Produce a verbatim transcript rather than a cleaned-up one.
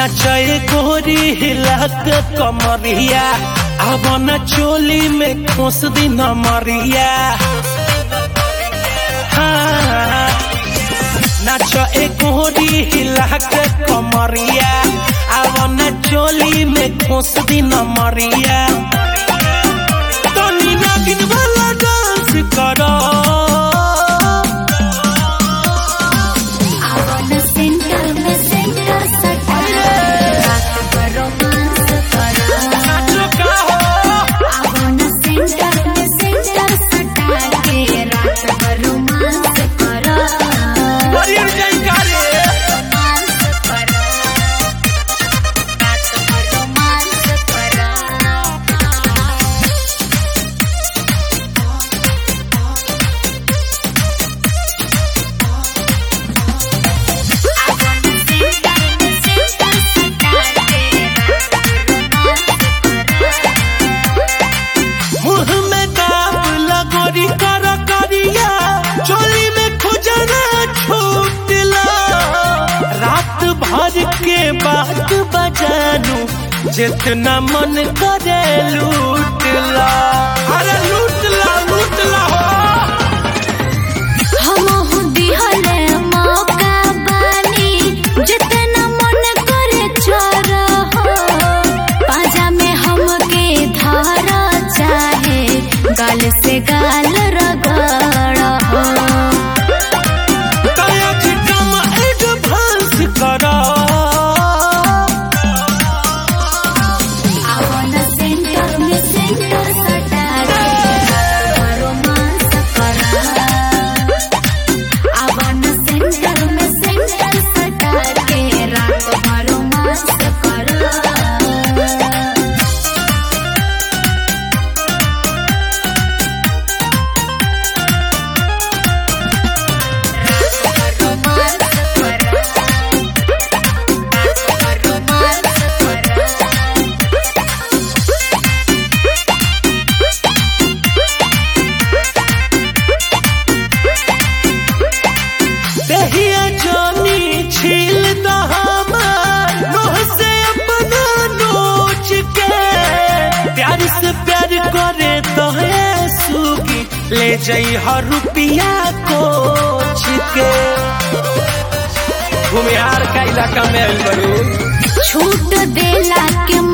नाचे गोरी हिला के कमरिया अब न चोली में खोस दी नमरिया। हाँ नाचे गोरी हिला के कमरिया अब न चोली में खोस दी नमरिया। तो नागिन वाला डांस करो के बात बजानू जितना मन करे लूट ला। अरे लूट ला लूट ला हम हो दिहले मौका बानी जितना मन करे चोरा हो। पाजा में हमके धारा चाहे गाल से गाल रगड़ा हो। कया चिटम एडवांस करा ले जाई हर रुपिया कोच के घुमियार का इलाका में बड़ू छूट देला के